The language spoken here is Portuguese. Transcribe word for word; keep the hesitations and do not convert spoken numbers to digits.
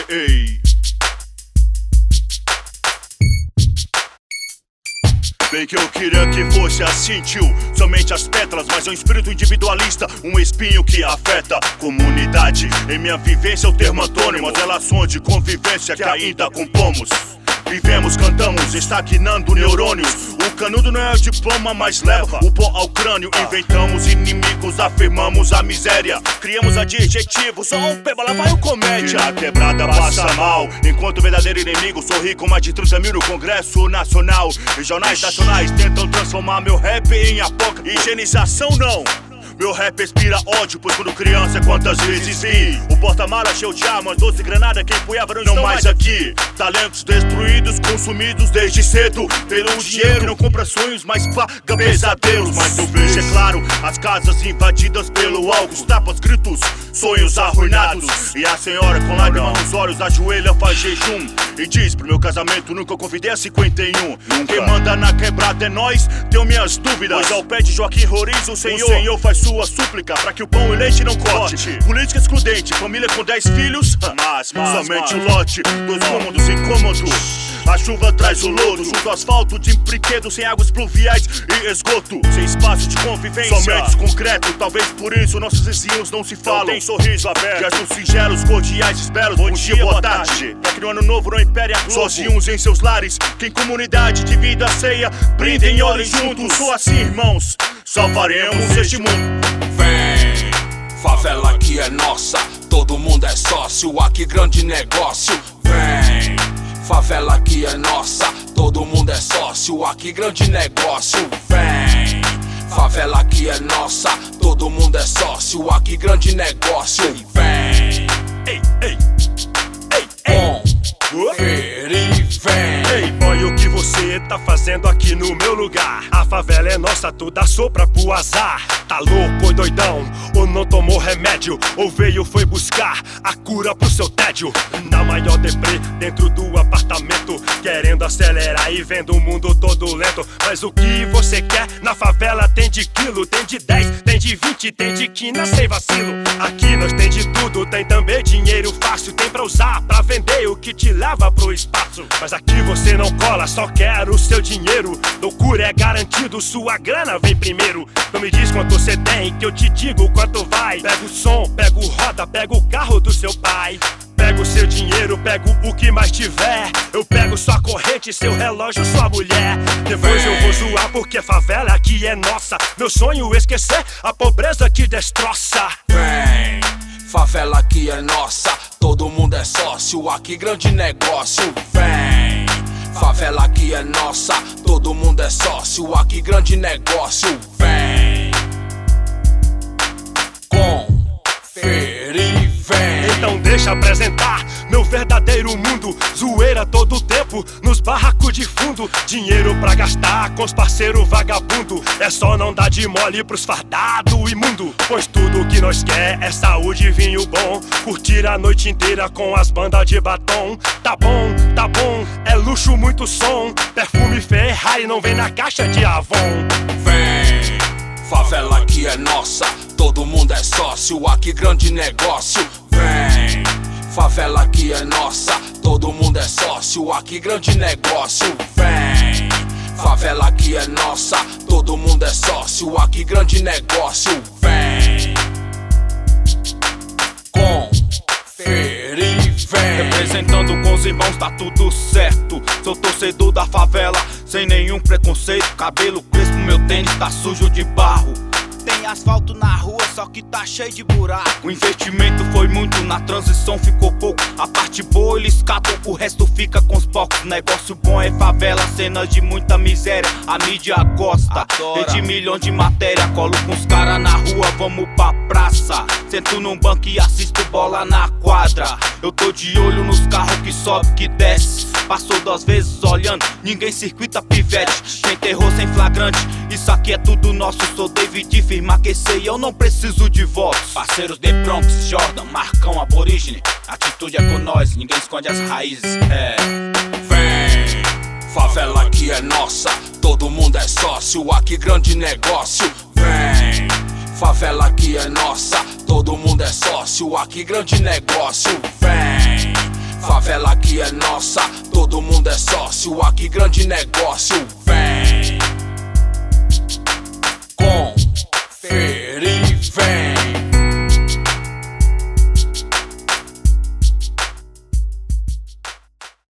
ei. Bem que eu queria que fosse assim, tio. Somente as pétalas, mas é um espírito individualista, um espinho que afeta comunidade. Em minha vivência, o termo antônimo, as relações de convivência que ainda compomos. Vivemos, cantamos, estagnando neurônios. O canudo não é o diploma, mas leva o pó ao crânio. Inventamos inimigos, afirmamos a miséria. Criamos adjetivos, só um peba, lá vai o comédia. Que na quebrada passa mal, enquanto o verdadeiro inimigo sorri com mais de trinta mil no Congresso Nacional. E jornais nacionais tentam transformar meu rap em apócrifo. Higienização não. Meu rap respira ódio, pois quando criança quantas vezes vi o porta-mala cheio de armas, doce granada que empunhava não estão mais aqui. Talentos destruídos, consumidos desde cedo pelo dinheiro que não compra sonhos, mas paga pesadelos. Mas eu vejo, é claro, as casas invadidas pelo álcool, os tapas, gritos, sonhos arruinados. E a senhora com lágrimas nos olhos ajoelha, faz jejum e diz pro meu casamento nunca convidei a cinquenta e um. Nunca. Quem manda na quebrada é nós, tenho minhas dúvidas. Pois ao pé de Joaquim Roriz o Senhor, o Senhor faz sua súplica pra que o pão e leite não corte. Política excludente, família com dez filhos, mas, mas somente o um lote, dois cômodos incômodos. A chuva traz o lodo, junto ao asfalto de brinquedo, sem águas pluviais e esgoto, sem espaço de convivência, somente concreto. Talvez por isso nossos vizinhos não se falam. Não tem sorriso aberto, gestos singelos, cordiais, belos. Bom, bom dia, boa tarde. É que no ano novo não impere a Globo. Sozinhos em seus lares, que em comunidade de vida ceia, brindem e olhem juntos. Só assim, irmãos, salvaremos este mundo. Vem, favela aqui é nossa, todo mundo é sócio, aqui grande negócio. Vem, favela aqui é nossa, todo mundo é sócio, aqui grande negócio. Vem, favela aqui é nossa, todo mundo é sócio, aqui grande negócio. Vem, ei, ei, ei, confere, vem. Ei, boy, o que você tá fazendo aqui no meu lugar? A favela é nossa, toda sopra pro azar. Tá louco, oi doidão? Ou não tomou remédio? Ou veio, foi buscar a cura pro seu tédio? Na maior deprê, dentro do apartamento, querendo acelerar e vendo o mundo todo lento. Mas o que você quer? Na favela tem de quilo, tem de dez, tem de vinte, tem de quina sem vacilo. Aqui nós tem de tudo, tem também dinheiro fácil. Tem pra usar, pra vender, o que te leva pro espaço. Mas aqui você não cola, só quer o seu dinheiro. Loucura é garantido, sua grana vem primeiro. Não me diz quanto você tem, que eu te digo quanto vai. Pega o som, pega o roda, pega o carro do seu pai. Pega o seu dinheiro, pego o que mais tiver. Eu pego sua corrente, seu relógio, sua mulher. Depois eu vou zoar porque favela aqui é nossa. Meu sonho é esquecer a pobreza que destroça. Vem, favela aqui é nossa, todo mundo é sócio, aqui grande negócio. Vem, favela aqui é nossa, todo mundo é sócio, aqui grande negócio. Vem, confere, vem. Então deixa apresentar meu verdadeiro mundo. Zoeira todo tempo nos barracos de fundo. Dinheiro pra gastar com os parceiros vagabundo. É só não dar de mole pros fardados imundo. Pois tudo que nós quer é saúde e vinho bom. Curtir a noite inteira com as bandas de batom. Tá bom, tá bom, é luxo, muito som. Perfume Ferrari não vem na caixa de Avon. Vem, favela aqui é nossa, todo mundo é sócio, aqui grande negócio. Vem, favela aqui é nossa, todo mundo é sócio, aqui grande negócio. Vem, favela aqui é nossa, todo mundo é sócio, aqui grande negócio. Vem, confere, vem. Representando com os irmãos, tá tudo certo. Sou torcedor da favela, sem nenhum preconceito. Cabelo crespo, meu tênis tá sujo de barro. Tem asfalto na rua, só que tá cheio de buraco. O investimento foi muito, na transição ficou pouco. A parte boa eles catam, o resto fica com os porcos. Negócio bom é favela, cenas de muita miséria. A mídia gosta, rede milhão de matéria. Colo com os caras na rua, vamos pra praça. Sento num banco e assisto bola na quadra. Eu tô de olho nos carros que sobe, que desce. Passou duas vezes olhando, ninguém circuita pivete. Tem terror sem flagrante, isso aqui é tudo nosso. Sou David, firma que sei, eu não preciso de votos. Parceiros de Bronx, Jordan, Marcão, Aborígene. Atitude é com nós, ninguém esconde as raízes. É. Vem, favela aqui é nossa, todo mundo é sócio, aqui grande negócio. Vem, favela aqui é nossa, todo mundo é sócio, aqui grande negócio. Vem, sócio, aqui grande negócio.